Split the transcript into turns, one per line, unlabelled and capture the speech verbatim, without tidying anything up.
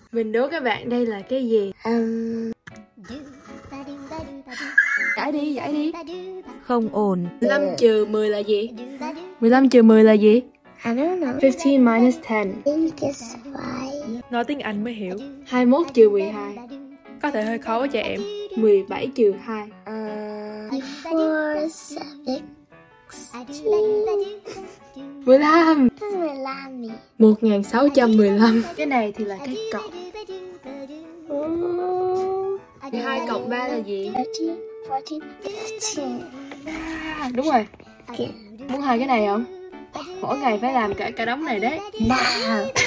Mình đố các bạn đây là cái gì?
Um...
Giải đi, giải đi.
Không ổn.
mười lăm trừ mười là gì? mười lăm trừ mười là gì?
I don't know.
fifteen minus ten.
I think it's five.
Nói tiếng Anh mới hiểu.
hai mươi mốt trừ mười hai.
Có thể hơi khó với trẻ em.
mười bảy trừ hai.
Uh, four, seven,
mười lăm.
mười lăm.
một nghìn sáu trăm mười lăm. Cái này thì là cái cộng. mười hai cộng ba là gì?
thirteen, fourteen, fifteen.
À, đúng rồi.
Okay.
Muốn hai cái này không? Mỗi ngày phải làm cả cả đống này đấy.
Now.